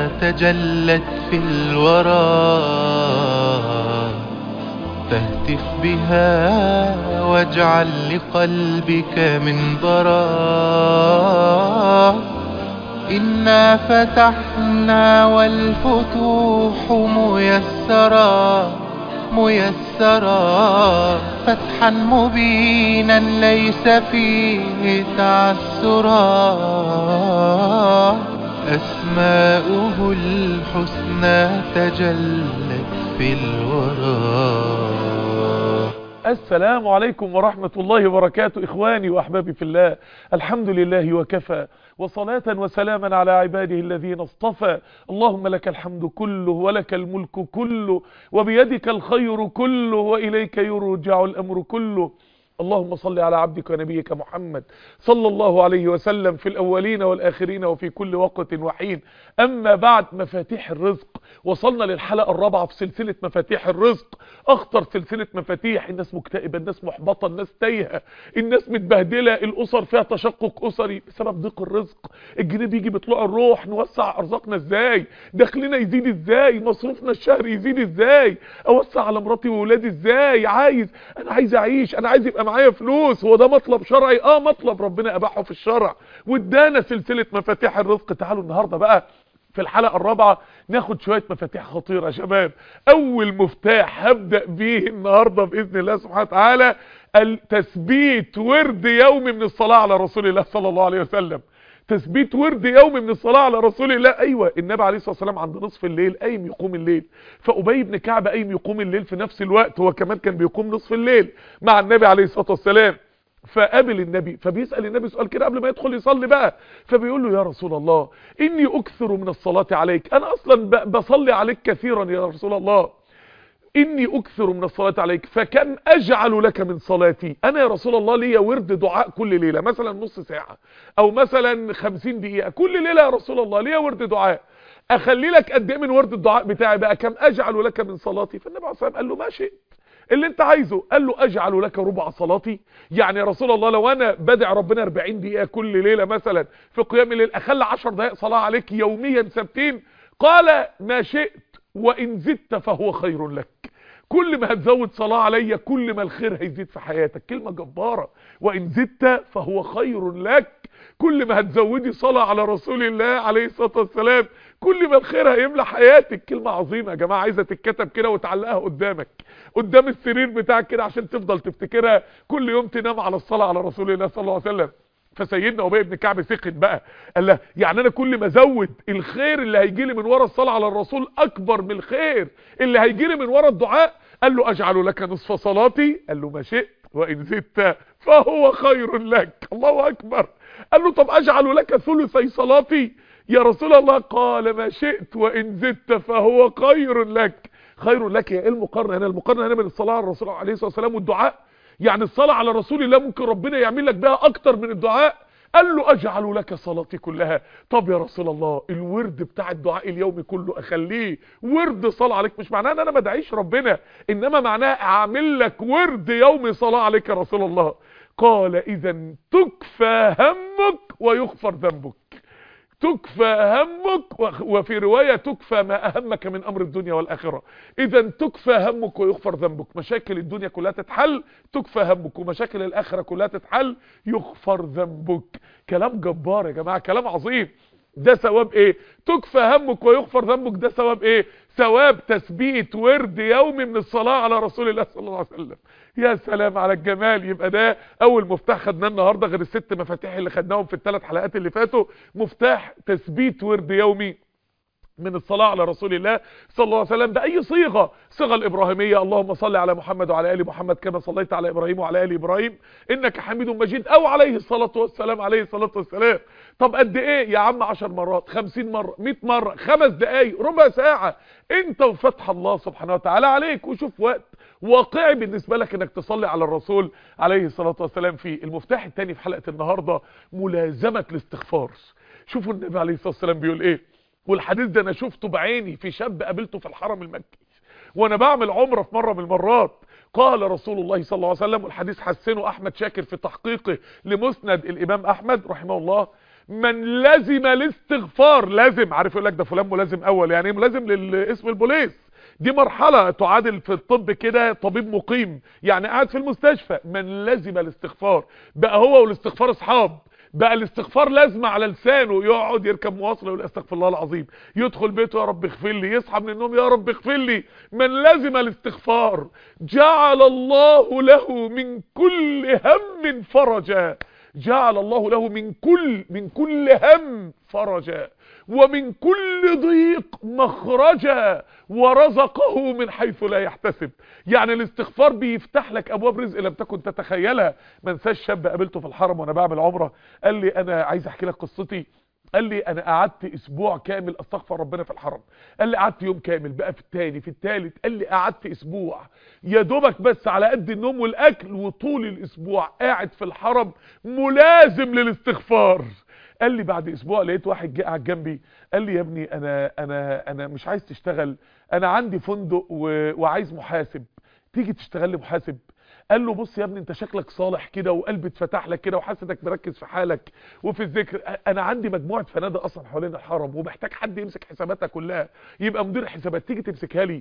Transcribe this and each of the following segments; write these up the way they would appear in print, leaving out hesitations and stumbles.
تجلت في الورى فاهتف بها واجعل لقلبك منبرا. إنا فتحنا والفتوح ميسرا فتحا مبينا ليس فيه تعسرا. أسماؤه الحسنى تجلت في الورى. السلام عليكم ورحمة الله وبركاته. إخواني وأحبابي في الله، الحمد لله وكفى، وصلاة وسلاما على عباده الذين اصطفى. اللهم لك الحمد كله ولك الملك كله وبيدك الخير كله وإليك يرجع الأمر كله. اللهم صل على عبدك ونبيك محمد صلى الله عليه وسلم في الأولين والآخرين وفي كل وقت وحين. أما بعد، مفاتيح الرزق. وصلنا للحلقة الرابعة في سلسلة مفاتيح الرزق، أخطر سلسلة مفاتيح. الناس مكتئبة، الناس محبطة، الناس تايهة، الناس متبهدلة، الأسر فيها تشقق أسري بسبب ضيق الرزق. الجنيه بيجي بطلوع الروح، نوسع أرزاقنا إزاي؟ دخلنا يزيد إزاي؟ مصروفنا الشهري يزيد إزاي؟ أوسع على مراتي وولادي إزاي؟ أنا عايز أعيش، أنا عايز يبقى معايا فلوس. هو ده مطلب شرعي؟ مطلب ربنا أباحه في الشرع وادانا سلسلة مفاتيح الرزق. تعالوا النهاردة بقى في الحلقة الرابعة ناخد شوية مفاتيح خطيرة يا شباب. أول مفتاح هبدأ بيه النهاردة بإذن الله سبحانه وتعالى التثبيت ورد يومي من الصلاة على رسول الله صلى الله عليه وسلم. تثبيت ورد يومي من الصلاة على رسول الله. أيوة، النبي عليه الصلاة والسلام عند نصف الليل قايم يقوم الليل، فأبي بن كعب قايم يقوم الليل في نفس الوقت، هو كمان كان بيقوم نصف الليل مع النبي عليه الصلاة والسلام. فقابل النبي، فبيسأل النبي سؤال كده قبل ما يدخل يصلي بقى، فبيقول له: يا رسول الله، إني أكثر من الصلاة عليك. أنا أصلا بصلي عليك كثيرا يا رسول الله. إني أكثر من الصلاة عليك، فكم أجعل لك من صلاتي؟ أنا يا رسول الله ليا ورد دعاء كل ليلة، مثلا نص ساعة أو مثلا 50 دقيقة كل ليلة يا رسول الله، ليا ورد دعاء. أخلي لك قد إيه من ورد الدعاء بتاعي بقى؟ كم أجعل لك من صلاتي؟ فالنبي عليه الصلاة والسلام قال له: ما شئت، اللي انت عايزه. قال له: اجعل لك ربع صلاتي؟ يعني يا رسول الله لو انا بدع ربنا 40 دقيقة كل ليلة مثلا في قيام الليل، اخلي 10 دقائق صلاة عليك يوميا ثابتين؟ قال: ما شئت، وان زدت فهو خير لك. كل ما هتزود صلاة عليا كل ما الخير هيزيد في حياتك. كلمة جبارة. وان زدت فهو خير لك. كل ما هتزودي صلاة على رسول الله عليه الصلاة والسلام كل ما الخير هيملى حياتك. كلمة عظيمة يا جماعة، عايزة تتكتب كده وتعلقها قدامك قدام السرير بتاعك كده عشان تفضل تفتكرها كل يوم، تنام على الصلاة على رسول الله صلى الله عليه وسلم. فسيدنا أبي بن كعب سخن بقى، قال له: يعني انا كل ما ازود الخير اللي هيجي لي من ورا الصلاة على الرسول اكبر من الخير اللي هيجي لي من ورا الدعاء؟ قال له: اجعل لك نصف صلاتي؟ قال له: ما شئت، وان زدت فهو خير لك. الله اكبر. قال له: طب اجعل لك ثلثي صلاتي يا رسول الله؟ قال: ما شئت، وان زدت فهو خير لك. خير لك. يا ايه المقارنه هنا؟ المقارنه هنا بين الصلاه على الرسول عليه الصلاه والسلام والدعاء. يعني الصلاه على رسول الله ممكن ربنا يعمل لك بها اكتر من الدعاء. قال له: اجعل لك صلاتي كلها. طب يا رسول الله الورد بتاع الدعاء اليومي كله اخليه ورد صلاه عليك؟ مش معناه ان انا ما ادعيش ربنا، انما معناه اعمل لك ورد يومي صلاه عليك يا رسول الله. قال: اذا تكفى همك ويغفر ذنبك. تكفى همك، وفي رواية تكفى ما أهمك من أمر الدنيا والآخرة. إذا تكفى همك ويغفر ذنبك. مشاكل الدنيا كلها تتحل، تكفى همك، ومشاكل الآخرة كلها تتحل، يغفر ذنبك. كلام جبار يا جماعة، كلام عظيم. ده ثواب ايه؟ تكفى همك ويغفر ذنبك. ده ثواب ايه؟ ثواب تثبيت ورد يومي من الصلاة على رسول الله صلى الله عليه وسلم. يا سلام على الجمال. يبقى ده اول مفتاح خدناه النهارده، غير الست مفاتيح اللي خدناهم في الثلاث حلقات اللي فاتوا. مفتاح تثبيت ورد يومي من الصلاة على رسول الله صلى الله عليه وسلم بأي صيغة الإبراهيمية: اللهم صل على محمد وعلى آل محمد كما صليت على إبراهيم وعلى آل إبراهيم إنك حميد مجيد، أو عليه الصلاة والسلام عليه الصلاة والسلام. طب قد إيه يا عم؟ 10 مرات، 50 مرة، 100 مرة، 5 دقايق، ربع ساعة. أنت وفتح الله سبحانه وتعالى عليك. وشوف وقت واقعي بالنسبة لك انك تصلي على الرسول عليه الصلاة والسلام فيه. المفتاح الثاني في حلقة النهاردة ملازمة الاستغفار. شوفوا النبي عليه الصلاة والسلام بيقول ايه، والحديث ده انا شفته بعيني في شاب قابلته في الحرم المكي وانا بعمل عمرة في مرة من المرات. قال رسول الله صلى الله عليه وسلم، والحديث حسنه احمد شاكر في تحقيقه لمسند الامام احمد رحمه الله: من لزم الاستغفار، لازم، عارف يقول لك ده فلان ملازم اول، يعني ايه ملازم لاسم البوليس، دي مرحلة تعادل في الطب كده طبيب مقيم، يعني قاعد في المستشفى. من لزم الاستغفار، بقى هو والاستغفار اصحاب، بقى الاستغفار لازمة على لسانه، يقعد يركب مواصلة يقول استغفر الله العظيم، يدخل بيته يا رب اغفر لي، يصحى من النوم يا رب اغفر لي. من لزم الاستغفار جعل الله له من كل هم فرجا، جعل الله له من كل هم فرجا، ومن كل ضيق مخرجا، ورزقه من حيث لا يحتسب. يعني الاستغفار بيفتح لك ابواب رزق لم تكن تتخيلها. ما انساش شاب قابلته في الحرم وانا بعمل عمره، قال لي انا عايز احكي لك قصتي. قال لي انا قعدت اسبوع كامل استغفر ربنا في الحرم. قال لي قعدت يوم كامل، بقى في التاني في التالت. قال لي قعدت اسبوع يا دوبك بس على قد النوم والاكل، وطول الاسبوع قاعد في الحرم ملازم للاستغفار. قال لي بعد اسبوع لقيت واحد جه قاعد جنبي، قال لي يا ابني انا مش عايز تشتغل، انا عندي فندق وعايز محاسب، تيجي تشتغل لي محاسب؟ قال له بص يا ابني انت شكلك صالح كده وقلبي اتفتح لك كده وحاسسك مركز في حالك وفي الذكر، انا عندي مجموعه فنادق اصلا حوالين الحرم ومحتاج حد يمسك حساباتها كلها، يبقى مدير حسابات، تيجي تمسكها لي؟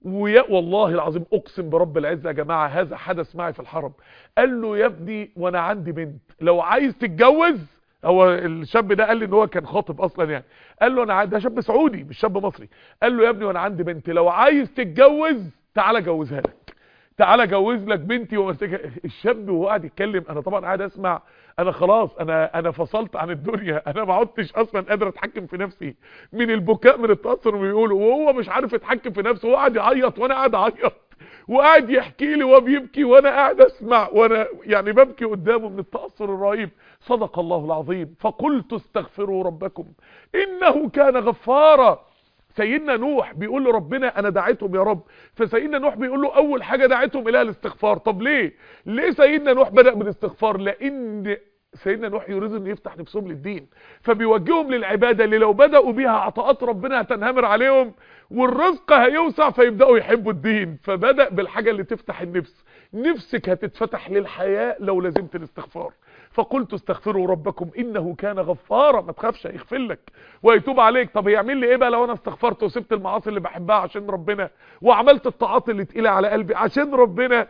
والله العظيم اقسم برب العزه يا جماعه هذا حدث معي في الحرم. قال له يا ابني وانا عندي بنت لو عايز تتجوز، هو الشاب ده قال لي ان هو كان خاطب اصلا يعني، قال له انا ده شاب سعودي مش شاب مصري، قال له يا ابني وانا عندي بنت لو عايز تتجوز تعالى جوزها لك، تعالى جوز لك بنتي ومسكها. الشاب وهو قاعد يتكلم انا طبعا قاعد اسمع، انا خلاص انا فصلت عن الدنيا، انا ما عدتش اصلا قادر اتحكم في نفسي من البكاء من التاثر بيقوله، وهو مش عارف يتحكم في نفسه، هو قاعد يعيط وانا قاعد اعيط، وقاعد يحكي لي وهو بيبكي وانا قاعد اسمع، وانا يعني ببكي قدامه من التاثر الرهيب. صدق الله العظيم. فقلت استغفروا ربكم انه كان غفارا. سيدنا نوح بيقول له ربنا انا دعيتهم يا رب، فسيدنا نوح بيقول له اول حاجه دعيتهم الى الاستغفار. طب ليه سيدنا نوح بدأ بالاستغفار؟ لان سيدنا نوح يريد ان يفتح نفسهم للدين، فبيوجههم للعباده اللي لو بدأوا بيها عطاءات ربنا هتنهمر عليهم والرزق هيوسع فيبدأوا يحبوا الدين. فبدأ بالحاجه اللي تفتح النفس، نفسك هتتفتح للحياه لو لازمت الاستغفار. فقلت استغفروا ربكم انه كان غفارا، ما تخافش هيغفر لك ويتوب عليك. طب يعمل لي ايه بقى لو انا استغفرت وسبت المعاصي اللي بحبها عشان ربنا، وعملت الطاعات اللي تقيله على قلبي عشان ربنا؟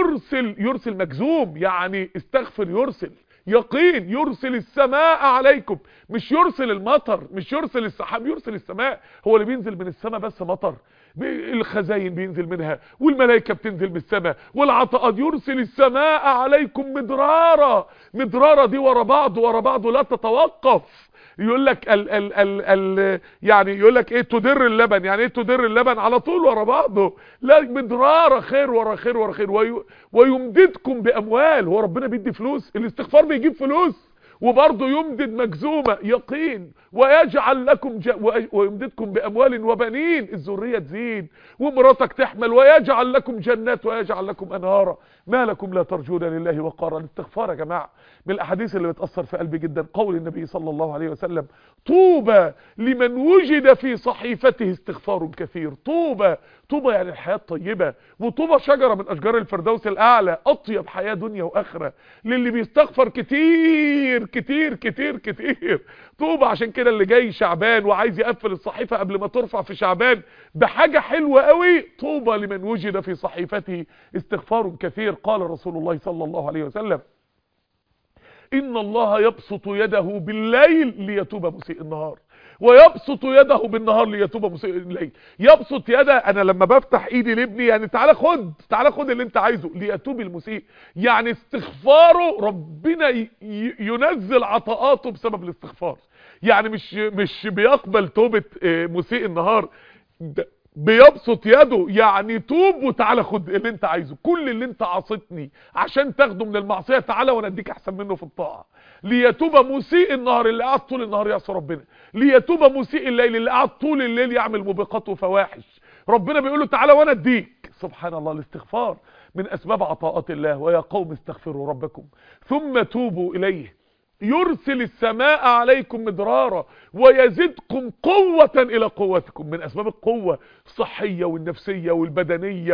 يرسل مجزوم، يعني استغفر يرسل يقين، يرسل السماء عليكم، مش يرسل المطر، مش يرسل السحاب، يرسل السماء. هو اللي بينزل من السماء بس مطر؟ الخزاين بينزل منها والملائكة بتنزل من السماء والعطاءات. يرسل السماء عليكم مدرارا، مدرارا دي ورا بعض لا تتوقف. يقول لك يعني يقول لك ايه تدر اللبن، يعني ايه تدر اللبن؟ على طول ورا بعضه، لا مدرارا، خير ورا خير ورا خير. ويمددكم باموال، هو ربنا بيدي فلوس؟ الاستغفار بيجيب فلوس وبرضه يمدد مجزومة يقين. ويجعل لكم ويمددكم بأموال وبنين، الذرية تزيد ومراتك تحمل. ويجعل لكم جنات ويجعل لكم أنهارا، ما لكم لا ترجون لله وقارا. الاستغفار يا جماعة من الأحاديث اللي بتأثر في قلبي جدا قول النبي صلى الله عليه وسلم طوبى لمن وجد في صحيفته استغفار كثير. طوبى يعني الحياة الطيبة، وطوبى شجرة من أشجار الفردوس الأعلى، أطيب حياة دنيا وآخرة للي بيستغفر كتير كتير كتير كتير. طوبى. عشان كده اللي جاي شعبان وعايز يقفل الصحيفة قبل ما ترفع في شعبان بحاجة حلوة قوي، طوبى لمن وجد في صحيفته استغفار كثير. قال رسول الله صلى الله عليه وسلم إن الله يبسط يده بالليل ليتوب مسيء النهار، ويبسط يده بالنهار ليتوب مسيء الليل. يبسط يده، انا لما بفتح ايدي لابني يعني تعالى خد اللي انت عايزه، ليتوب المسيء يعني استغفاره ربنا ينزل عطاءاته بسبب الاستغفار. يعني مش بيقبل توبة مسيء النهار، بيبسط يده يعني توب وتعالى خد اللي انت عايزه، كل اللي انت عاصتني عشان تاخده من المعصية تعالى وانا اديك احسن منه في الطاعة. ليتوب مسيء النهار، اللي قعد طول النهار يعصي ربنا. ليتوب مسيء الليل، اللي قعد طول الليل يعمل موبقات وفواحش، ربنا بيقول له تعالى وانا اديك. سبحان الله. الاستغفار من اسباب عطاءات الله. ويا قوم استغفروا ربكم ثم توبوا اليه يرسل السماء عليكم مدرارا ويزدكم قوة إلى قوتكم. من أسباب القوة الصحية والنفسية والبدنية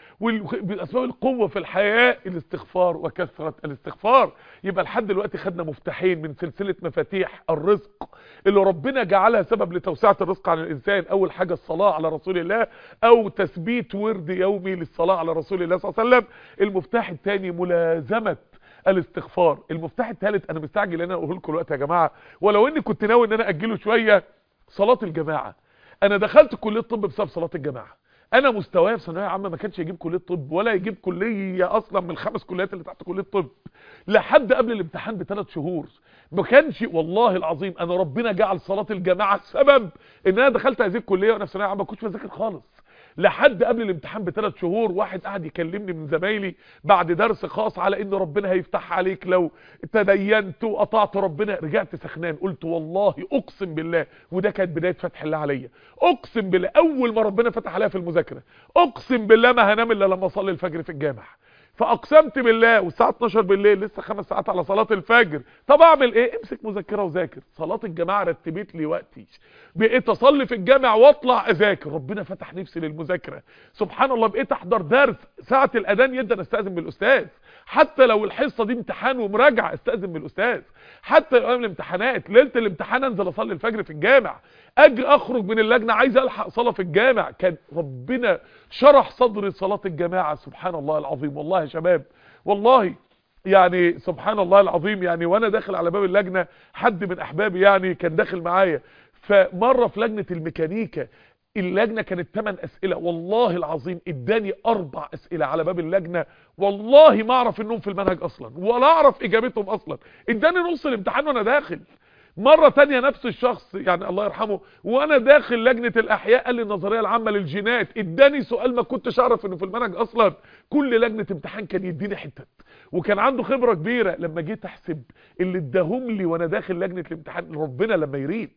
من أسباب القوة في الحياة الاستغفار وكثرة الاستغفار. يبقى لحد دلوقتي خدنا مفتاحين من سلسلة مفاتيح الرزق اللي ربنا جعلها سبب لتوسعة الرزق على الإنسان. أول حاجة الصلاة على رسول الله، أو تثبيت ورد يومي للصلاة على رسول الله صلى الله عليه وسلم. المفتاح الثاني ملازمة الاستغفار. المفتاح الثالث انا مستعجل ان انا اقول لكم دلوقتي يا جماعه، ولو اني كنت ناوي ان انا اجله شويه، صلاه الجماعه. انا دخلت كليه الطب بسبب صلاه الجماعه. انا مستواي في ثانويه عامه ما كانش يجيب كليه طب ولا يجيب كليه اصلا من الخمس كليات اللي تحت كليه طب لحد قبل الامتحان ب3 شهور. ما كانش والله العظيم، انا ربنا جعل صلاه الجماعه سبب ان انا دخلت هذه الكليه وانا في ثانويه عامه ما كنتش بذاكر خالص. لحد قبل الامتحان ب3 شهور واحد قاعد يكلمني من زمايلي بعد درس خاص على ان ربنا هيفتح عليك لو تدينت وقطعت ربنا. رجعت سخنان، قلت والله اقسم بالله، وده كانت بدايه فتح الله عليا، اقسم بالله اول ما ربنا فتح عليا في المذاكره، اقسم بالله ما هنام الا لما اصلي الفجر في الجامع. فاقسمت بالله، والساعه 12 بالليل لسه 5 ساعات على صلاه الفجر. طب اعمل ايه؟ امسك مذكره وذاكر. صلاه الجماعه رتبت لي وقتي، بقيت اصلي في الجامع واطلع اذاكر. ربنا فتح نفسي للمذاكره سبحان الله. بقيت احضر درس ساعه الاذان يدا استاذن من الاستاذ، حتى لو الحصه دي امتحان ومراجعه استاذن من الاستاذ، حتى لو قبل الامتحانات ليله الامتحان انزل اصلي الفجر في الجامع، اجي اخرج من اللجنه عايز الحق صلاه في الجامع. كان ربنا شرح صدري صلاه الجماعه سبحان الله العظيم. والله يا شباب والله يعني سبحان الله العظيم، يعني وانا داخل على باب اللجنه حد من احبابي يعني كان داخل معايا، فمره في لجنه الميكانيكا اللجنه كانت 8 اسئله، والله العظيم اداني 4 اسئله على باب اللجنه، والله ما اعرف انهم في المنهج اصلا ولا اعرف اجابتهم اصلا، اداني نص الامتحان وانا داخل. مرة تانية نفس الشخص يعني الله يرحمه وانا داخل لجنة الاحياء قال لي النظرية العامة للجينات، اداني سؤال ما كنتش اعرف انه في المنهج اصلا. كل لجنة امتحان كان يديني حتت، وكان عنده خبرة كبيرة. لما جيت احسب اللي اداهم لي وانا داخل لجنة الامتحان، ربنا لما يريد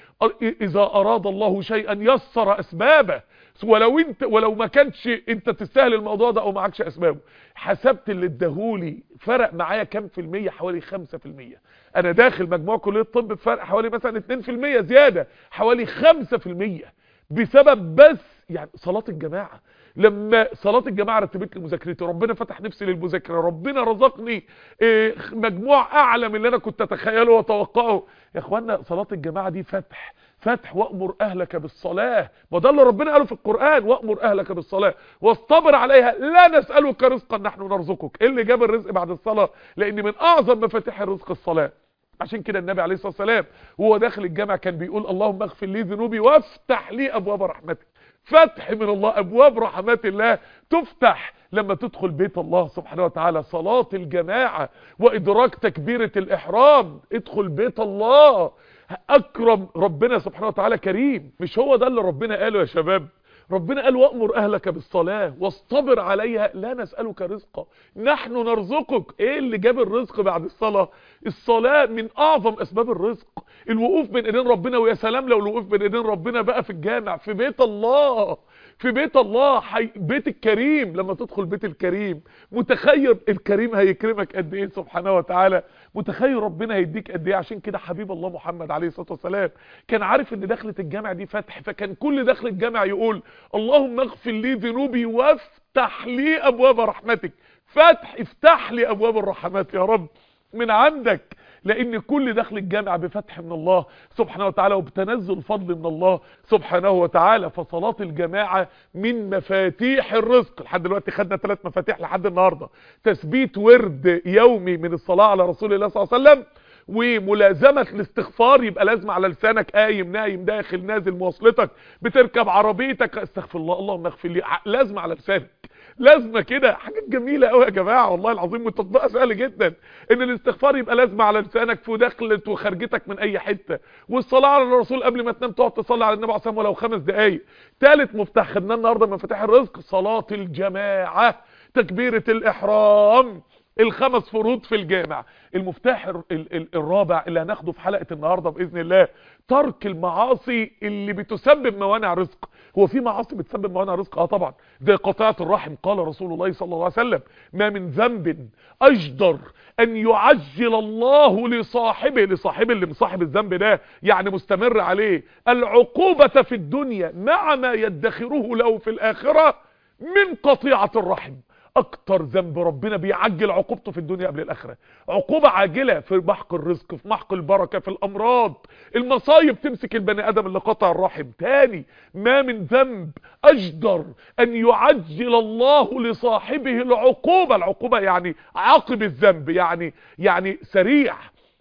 اذا اراد الله شيئا يسر اسبابه، ولو ما كانش انت تستاهل الموضوع ده او معكش اسبابه. حسبت اللي اداهولي فرق معايا كام في المية؟ حوالي 5%. انا داخل مجموع كلية الطب بفرق حوالي مثلا 2% زيادة، حوالي 5% بسبب بس يعني صلاة الجماعة. لما صلاة الجماعة رتبت لي مذاكرتي، ربنا فتح نفسي للمذاكرة، ربنا رزقني مجموع اعلى من اللي انا كنت اتخيله واتوقعه. يا اخوانا صلاة الجماعة دي فتح وأمر أهلك بالصلاة، وده اللي ربنا قاله في القرآن، وأمر أهلك بالصلاة واصطبر عليها لا نسألك رزقا نحن نرزقك. ايه اللي جاب الرزق بعد الصلاة؟ لأن من أعظم مفاتيح الرزق الصلاة. عشان كده النبي عليه الصلاة والسلام وهو داخل الجامع كان بيقول اللهم اغفر لي ذنوبي وافتح لي أبواب رحمتك. فتح من الله، أبواب رحمات الله تفتح لما تدخل بيت الله سبحانه وتعالى. صلاة الجماعة وإدراك تكبيرة الإحرام، ادخل بيت الله. أكرم ربنا سبحانه وتعالى كريم، مش هو ده اللي ربنا قاله يا شباب؟ ربنا قال وأمر أهلك بالصلاة واصطبر عليها لا نسألك رزقا نحن نرزقك. ايه اللي جاب الرزق بعد الصلاة؟ الصلاة من أعظم أسباب الرزق، الوقوف بين ايدين ربنا. ويا سلام لو الوقوف بين ايدين ربنا بقى في الجامع، في بيت الله، في بيت الله، بيت الكريم. لما تدخل بيت الكريم متخيل الكريم هيكرمك قد ايه سبحانه وتعالى، متخيل ربنا هيديك قد ايه. عشان كده حبيب الله محمد عليه الصلاة والسلام كان عارف ان دخلة الجامع دي فتح، فكان كل دخل الجامع يقول اللهم اغفر لي ذنوبي وافتح لي ابواب رحمتك. افتح لي ابواب الرحمات يا رب من عندك، لان كل دخل الجامع بفتح من الله سبحانه وتعالى وبتنزل فضل من الله سبحانه وتعالى. فصلاة الجماعة من مفاتيح الرزق. لحد دلوقتي خدنا 3 مفاتيح لحد النهاردة: تثبيت ورد يومي من الصلاة على رسول الله صلى الله عليه وسلم، وملازمة الاستغفار، يبقى لازم على لسانك قايم نايم داخل نازل مواصلتك بتركب عربيتك استغفر الله اللهم اغفر لي، لازم على لسانك، لازمه كده. حاجات جميله قوي يا جماعه والله العظيم، والتطبيق سهل جدا. ان الاستغفار يبقى لازم على لسانك في دخلت وخرجتك من اي حته، والصلاه على الرسول قبل ما تنام تقعد تصلي على النبي عليه الصلاه والسلام ولو 5 دقائق. ثالث مفتاح خدناه النهارده من مفاتيح الرزق صلاه الجماعه، تكبيره الاحرام، ال5 فروض في الجامع. المفتاح الرابع اللي هناخده في حلقة النهاردة بإذن الله ترك المعاصي اللي بتسبب موانع رزق. هو في معاصي بتسبب موانع رزق؟ طبعا، زي قطيعة الرحم. قال رسول الله صلى الله عليه وسلم: ما من ذنب اجدر ان يعجل الله لصاحبه اللي مصاحب الذنب ده يعني مستمر عليه العقوبة في الدنيا مع ما يدخره له في الاخرة من قطيعة الرحم. اكتر ذنب ربنا بيعجل عقوبته في الدنيا قبل الاخره، عقوبه عاجله في محق الرزق، في محق البركه، في الامراض، المصايب تمسك البني ادم اللي قطع الرحم. تاني، ما من ذنب اجدر ان يعجل الله لصاحبه العقوبه يعني عاقب الذنب، يعني سريع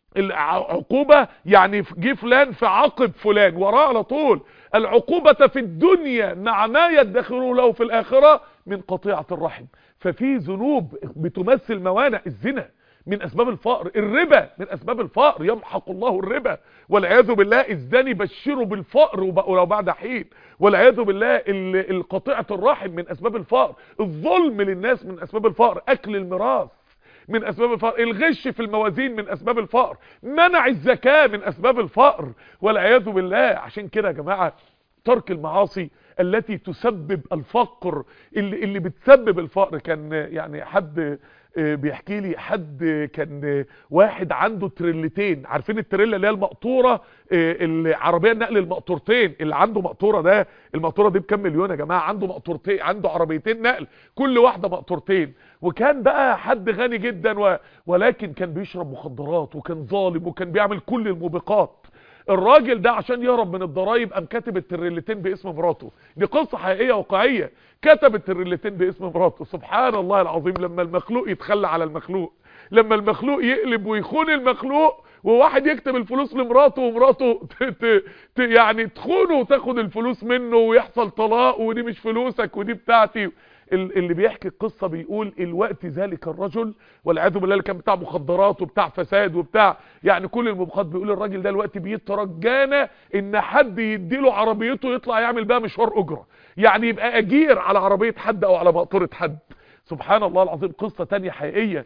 العقوبة، يعني جه فلان في عقب فلان وراه على طول. العقوبة في الدنيا مع ما يدخره له في الآخرة من قطيعة الرحم. ففي ذنوب بتمثل موانع. الزنا من أسباب الفقر، الربا من أسباب الفقر، يمحق الله الربا والعياذ بالله. الزاني بشره بالفقر ولو بعد حين، والعياذ بالله. القطيعة الرحم من أسباب الفقر، الظلم للناس من أسباب الفقر، أكل الميراث من اسباب الفقر، الغش في الموازين من اسباب الفقر، منع الزكاة من اسباب الفقر والعياذ بالله. عشان كده يا جماعة ترك المعاصي التي تسبب الفقر، اللي بتسبب الفقر. كان يعني حد بيحكي لي، حد كان واحد عنده تريلتين، عارفين التريلا اللي هي المقطوره، العربيه النقل المقطورتين، اللي عنده مقطوره ده، المقطوره دي بكام مليون يا جماعه؟ عنده مقطورتين، عنده عربيتين نقل كل واحده مقطورتين. وكان بقى حد غني جدا ولكن كان بيشرب مخدرات، وكان ظالم، وكان بيعمل كل الموبقات. الراجل ده عشان يهرب من الضرايب قام كاتب التريلتين باسم مراته. دي قصة حقيقية واقعية، كتب التريلتين باسم مراته. سبحان الله العظيم، لما المخلوق يتخلى على المخلوق، لما المخلوق يقلب ويخون المخلوق، وواحد يكتب الفلوس لمراته ومراته يعني تخونه وتاخد الفلوس منه ويحصل طلاق، ودي مش فلوسك ودي بتاعتي. اللي بيحكي القصة بيقول الوقت ذلك الرجل والعياذ بالله اللي كان بتاع مخدرات وبتاع فساد وبتاع يعني كل الموبقات، بيقول الراجل ده الوقت بيترجانا ان حد يديله عربيته يطلع يعمل بها مشوار اجرة، يعني يبقى اجير على عربية حد او على مقطورة حد. سبحان الله العظيم. قصة تانية حقيقية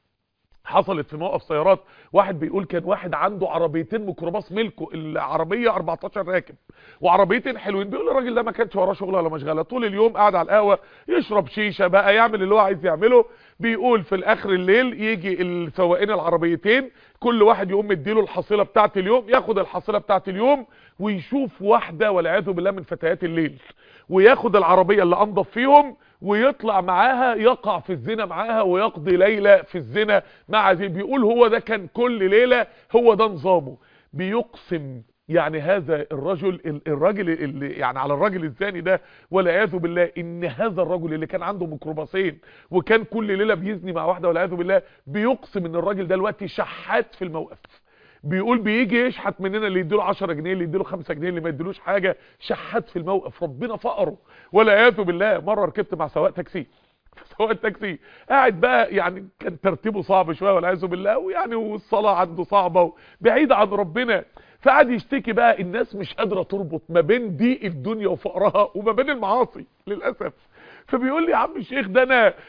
حصلت في موقف سيارات. واحد بيقول كان واحد عنده عربيتين ميكروباص ملكه، العربيه 14 راكب وعربيتين حلوين. بيقول الراجل ده ما كانش وراه شغل ولا مشغله، طول اليوم قاعد على القهوه يشرب شيشه بقى، يعمل اللي هو عايز يعمله. بيقول في الاخر الليل يجي السواقين العربيتين كل واحد يقوم مديله الحصيله بتاعه اليوم، ياخد الحصيله بتاعه اليوم ويشوف واحده والعياذ بالله من فتيات الليل، وياخد العربيه اللي انضف فيهم ويطلع معاها يقع في الزنا معاها ويقضي ليلة في الزنا مع زي. بيقول هو ده كان كل ليلة، هو ده نظامه. بيقسم يعني هذا الراجل اللي يعني على الراجل الزاني ده والعياذ بالله ان هذا الرجل اللي كان عنده ميكروباصين وكان كل ليلة بيزني مع واحدة والعياذ بالله، بيقسم ان الراجل ده دلوقتي شحات في الموقف. بيقول بيجي يشحت مننا، اللي يديله 10 جنيه، اللي يديله 5 جنيه، اللي ما يديلوش حاجه، شحات في الموقف. ربنا فقره والعياذ بالله. مره ركبت مع سواق تاكسي، سواق التاكسي قاعد بقى يعني كان ترتيبه صعب شويه والعياذ بالله، ويعني والصلاه عنده صعبه وبعيده عن ربنا، فقعد يشتكي بقى الناس مش قادره تربط ما بين ضيق الدنيا وفقرها وما بين المعاصي للاسف. فبيقول لي يا عم الشيخ ده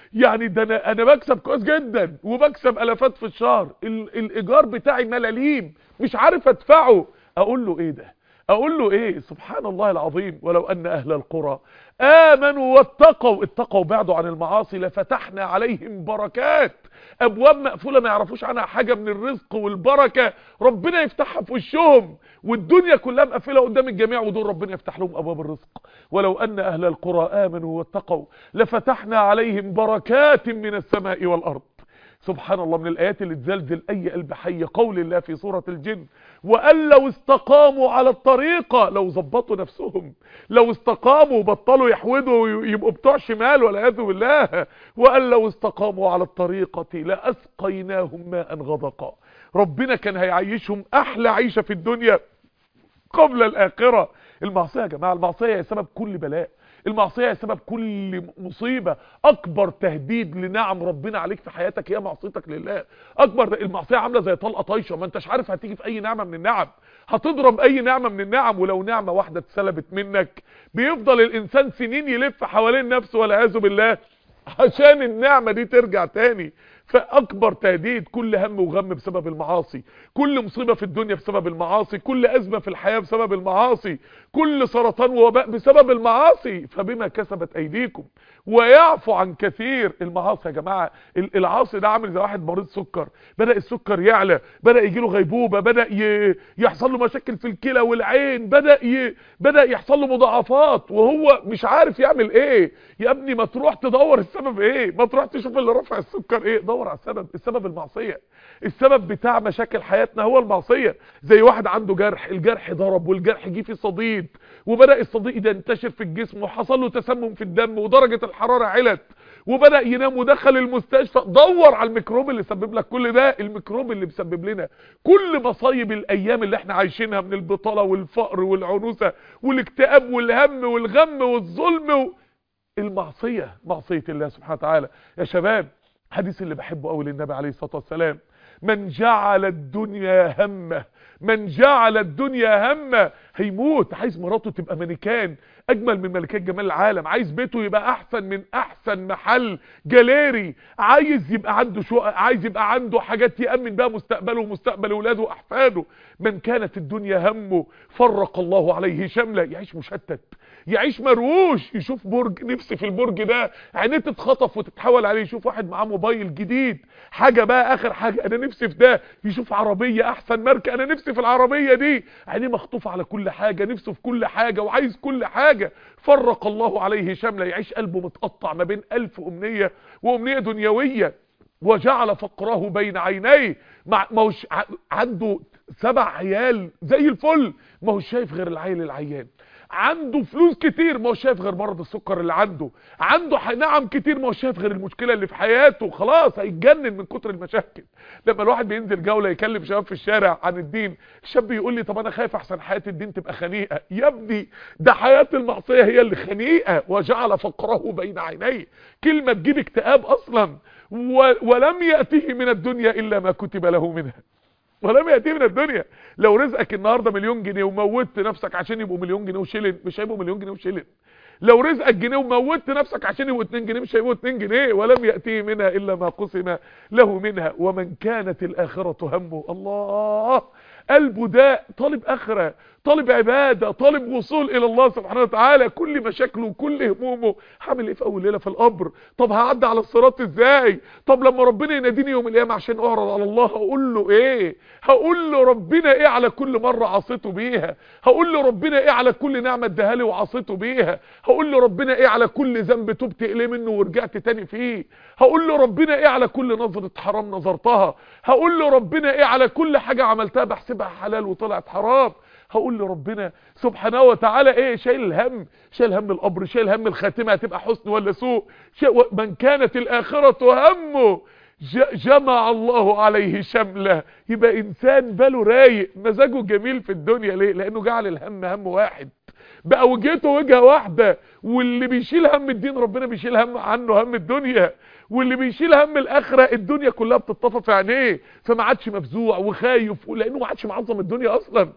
انا بكسب كويس جدا وبكسب الافات في الشهر، الايجار بتاعي ملاليم مش عارف ادفعه. اقول له ايه ده؟ اقول له ايه؟ سبحان الله العظيم. ولو ان اهل القرى امنوا اتقوا بعدوا عن المعاصي لفتحنا عليهم بركات، ابواب مقفوله ما يعرفوش عنها حاجه من الرزق والبركه، ربنا يفتحها في وشهم، والدنيا كلها مقفله قدام الجميع ودول ربنا يفتح لهم ابواب الرزق. ولو ان اهل القرى امنوا واتقوا لفتحنا عليهم بركات من السماء والارض. سبحان الله. من الايات اللي تزلزل اي قلب حي قول الله في سورة الجن: وان لو استقاموا على الطريقة، لو ظبطوا نفسهم، لو استقاموا بطلوا يحودوا ويبقوا بتوع شمال والعياذ بالله، وان لو استقاموا على الطريقة لاسقيناهم ماء غدقا. ربنا كان هيعيشهم احلى عيشة في الدنيا قبل الاخرة. المعصية يا جماعة، المعصية هي سبب كل بلاء، المعصية هي سبب كل مصيبة. اكبر تهديد لنعم ربنا عليك في حياتك هي معصيتك لله. المعصية عاملة زي طلقة طايشة، ما انتش عارف هتيجي في اي نعمة من النعم، هتضرب اي نعمة من النعم. ولو نعمة واحدة اتسلبت منك بيفضل الانسان سنين يلف حوالين نفسه والعياذ بالله عشان النعمة دي ترجع تاني. فاكبر تهديد كل هم وغم بسبب المعاصي، كل مصيبة في الدنيا بسبب المعاصي، كل ازمة في الحياة بسبب المعاصي، كل سرطان ووباء بسبب المعاصي، فبما كسبت ايديكم ويعفو عن كثير. المعاصي يا جماعه، العاصي ده عامل زي واحد مريض سكر، بدا السكر يعلى، بدا يجي له غيبوبه، بدا يحصل له مشاكل في الكلى والعين، بدا يحصل له مضاعفات وهو مش عارف يعمل ايه. يا ابني ما تروح تدور السبب ايه، ما تروح تشوف اللي رفع السكر ايه، دور على السبب المعصيه. السبب بتاع مشاكل حياتنا هو المعصيه. زي واحد عنده جرح، الجرح ضرب والجرح جه فيه صديد، وبدا الصديد ده ينتشر في الجسم وحصل له تسمم في الدم ودرجه الحراره علت وبدا ينام ودخل المستشفى. دور على الميكروب اللي سبب لك كل ده، الميكروب اللي مسبب لنا كل مصايب الايام اللي احنا عايشينها من البطاله والفقر والعنوسه والاكتئاب والهم والغم والظلم المعصيه، معصيه الله سبحانه وتعالى. يا شباب، حديث اللي بحبه قوي للنبي عليه الصلاه والسلام: من جعل الدنيا همه، من جعل الدنيا همه. هيموت عايز مراته تبقى مانيكان اجمل من ملكات جمال العالم، عايز بيته يبقى احسن من احسن محل جاليري، عايز يبقى عنده شقق، عايز يبقى عنده حاجات يأمن بها مستقبله ومستقبل اولاده واحفاده. من كانت الدنيا همه فرق الله عليه شمله، يعيش مشتت، يعيش مروش، يشوف برج نفسي في البرج ده، عينيه تتخطف وتتحول عليه، يشوف واحد معاه موبايل جديد حاجه بقى اخر حاجه انا نفسي في ده، يشوف عربيه احسن ماركه انا نفسي في العربيه دي، عينيه مخطوفه على كل حاجه، نفسه في كل حاجه وعايز كل حاجه. فرق الله عليه شمله، يعيش قلبه متقطع ما بين 1000 امنيه وامنيه دنيويه. وجعل فقره بين عينيه، ما هوش عنده 7 عيال زي الفل، ما هوش شايف غير العيل العيان، عنده فلوس كتير ما هو شايف غير مرض السكر اللي عنده نعم كتير ما هو شايف غير المشكله اللي في حياته، خلاص هيتجنن من كتر المشاكل. لما الواحد بينزل جوله يكلم شباب في الشارع عن الدين، الشاب يقول لي طب انا خايف احسن حياه الدين تبقى خنيقه. يا ابني ده حياه المعصيه هي اللي خنيقه. وجعل فقره بين عينيه، كلمه تجيب اكتئاب اصلا. ولم ياته من الدنيا الا ما كتب له منها، ولم يأتي من الدنيا. لو رزقك النهارده مليون جنيه وموتت نفسك عشان يبقوا مليون جنيه وشيلن، مش هيبقوا مليون جنيه وشيلن. لو رزقك جنيه وموتت نفسك عشان يبقوا 2 جنيه مش هيبقوا 2 جنيه. ولم يأتي منها الا ما قسم له منها. ومن كانت الاخره همه، الله، قلبه ده طالب اخره، طالب عباده، طالب وصول الى الله سبحانه وتعالى، كل مشاكله وكل همومه هعمل ايه في اول ليله في القبر؟ طب هعدي على الصراط ازاي؟ طب لما ربنا يناديني يوم القيامه عشان اعرض على الله هقول له ايه؟ هقول له ربنا ايه على كل مره عصيته بيها؟ هقول له ربنا ايه على كل نعمه اداها لي وعصيته بيها؟ هقول له ربنا ايه على كل ذنب تبت اليه منه ورجعت تاني فيه؟ هقول له ربنا ايه على كل نظره حرام نظرتها؟ هقول له ربنا ايه على كل حاجه عملتها بحسبها حلال وطلعت حرام؟ هقول لربنا سبحانه وتعالى ايه؟ شايل الهم، شايل هم القبر، شايل هم الخاتمه هتبقى حسن ولا سوء. من كانت الاخره همه جمع الله عليه شمله. يبقى انسان باله رايق، مزاجه جميل في الدنيا. ليه؟ لانه جعل الهم هم واحد، بقى وجهته وجهه واحده. واللي بيشيل هم الدين ربنا بيشيل هم عنه هم الدنيا، واللي بيشيل هم الاخره الدنيا كلها بتطفى في عينيه، فما عادش مفزوع وخايف لانه ما عادش معظم الدنيا اصلا.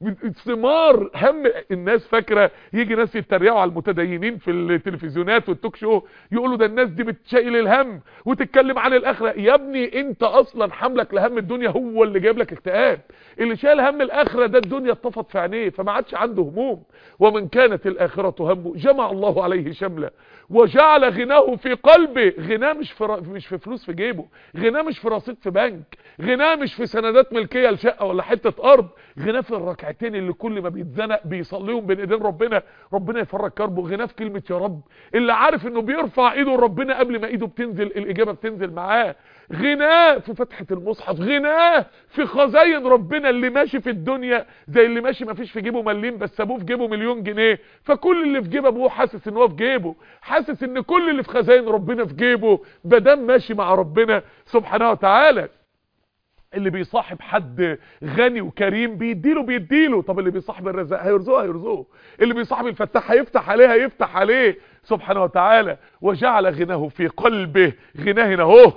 ثمار هم الناس فاكره، يجي ناس يتريقوا على المتدينين في التلفزيونات والتوك شو يقولوا ده الناس دي بتشيل الهم وتتكلم عن الاخره. يا ابني انت اصلا حملك لهم الدنيا هو اللي جايب لك اكتئاب. اللي شايل هم الاخره ده الدنيا اتطفت في عينيه فما عادش عنده هموم. ومن كانت الاخره همه جمع الله عليه شمله وجعل غناه في قلبه. غناه مش في فلوس في جيبه، غناه مش في رصيد في بنك، غناه مش في سندات ملكيه لشقه ولا حته ارض، غناه في الركعتين اللي كل ما بيتزنق بيصليهم بين ايدين ربنا يفرج كربه. غناه في كلمه يا رب، اللي عارف انه بيرفع ايده لربنا قبل ما ايده بتنزل الاجابه بتنزل معاه. غناه في فتحه المصحف، غناه في خزاين ربنا. اللي ماشي في الدنيا زي اللي ماشي ما فيش في جيبه مليم بس ابوه في جيبه مليون جنيه، فكل اللي في جيب ابوه حاسس ان هو في جيبه، حاسس ان كل اللي في خزاين ربنا في جيبه بدم ماشي مع ربنا سبحانه وتعالى. اللي بيصاحب حد غني وكريم بيديله. طب اللي بيصاحب الرزاق هيرزقه. اللي بيصاحب الفتاح هيفتح عليه سبحانه وتعالى. وجعل غناه في قلبه، غناه هنا اهو.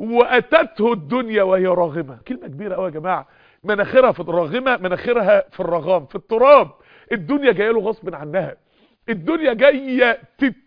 واتته الدنيا وهي راغمه. كلمه كبيره قوي يا جماعه. مناخيرها في الراغمه، مناخيرها في الرغام في التراب. الدنيا جايه له غصب عنها، الدنيا جايه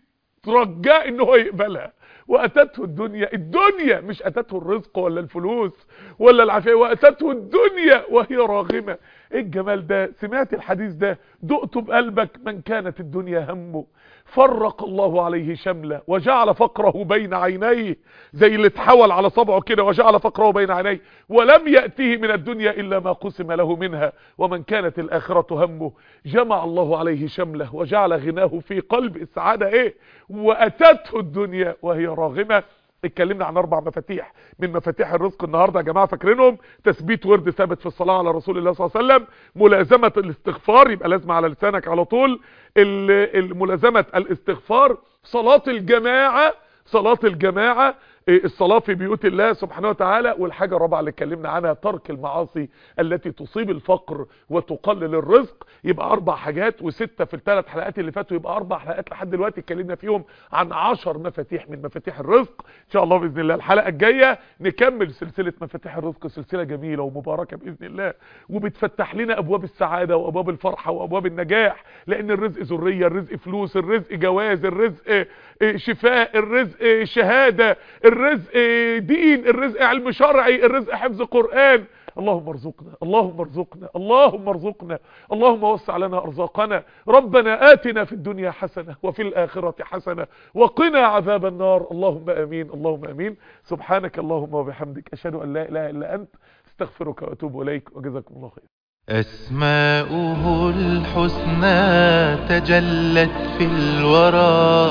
تترجاه ان هو يقبلها. واتته الدنيا مش اتته الرزق ولا الفلوس ولا العافيه، واتته الدنيا وهي راغمه. ايه الجمال ده؟ سمعت الحديث ده؟ دقته بقلبك؟ من كانت الدنيا همه فرق الله عليه شمله وجعل فقره بين عينيه، زي اللي اتحول على صبعه كده، وجعل فقره بين عينيه ولم يأتيه من الدنيا إلا ما قسم له منها. ومن كانت الآخرة همه جمع الله عليه شمله وجعل غناه في قلب. السعادة ايه؟ وأتته الدنيا وهي راغمة. اتكلمنا عن 4 مفاتيح من مفاتيح الرزق النهارده يا جماعه، فاكرينهم؟ تثبيت ورد ثابت في الصلاه على رسول الله صلى الله عليه وسلم، ملازمه الاستغفار، يبقى لازم على لسانك على طول ملازمه الاستغفار، صلاه الجماعه، الصلاة في بيوت الله سبحانه وتعالى. والحاجة الرابعة اللي اتكلمنا عنها ترك المعاصي التي تصيب الفقر وتقلل الرزق. يبقى 4 حاجات، و6 في ال3 حلقات اللي فاتوا، يبقى 4 حلقات لحد دلوقتي اتكلمنا فيهم عن 10 مفاتيح من مفاتيح الرزق. ان شاء الله باذن الله الحلقة الجاية نكمل سلسلة مفاتيح الرزق، سلسلة جميلة ومباركة باذن الله، وبتفتح لنا ابواب السعادة وابواب الفرحة وابواب النجاح. لان الرزق ذرية، الرزق فلوس، الرزق جواز، الرزق شفاء، الرزق شهادة، الرزق دين، الرزق علم شرعي، الرزق حفظ قرآن. اللهم ارزقنا، اللهم ارزقنا، اللهم ارزقنا، اللهم وسع لنا ارزاقنا. ربنا آتنا في الدنيا حسنة وفي الآخرة حسنة وقنا عذاب النار. اللهم امين، اللهم امين. سبحانك اللهم وبحمدك، اشهد ان لا اله الا انت، استغفرك واتوب اليك، وجزاكم الله خير. أسماؤه الحسنى تجلت في الورى،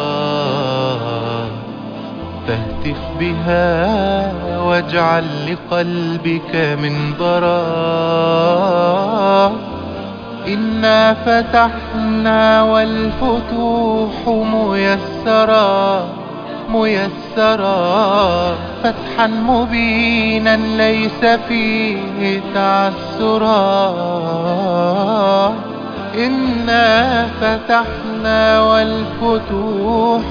فاهتف بها واجعل لقلبك منبرا. إنا فتحنا والفتوح ميسرا فتحا مبينا ليس فيه تعسرا. إنا فتحنا والفتوح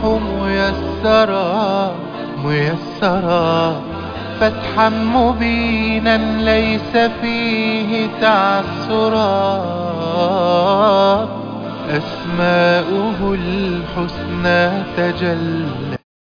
ميسرا فتحا مبينا ليس فيه تعسرا. أسماؤه الحسنى تجلت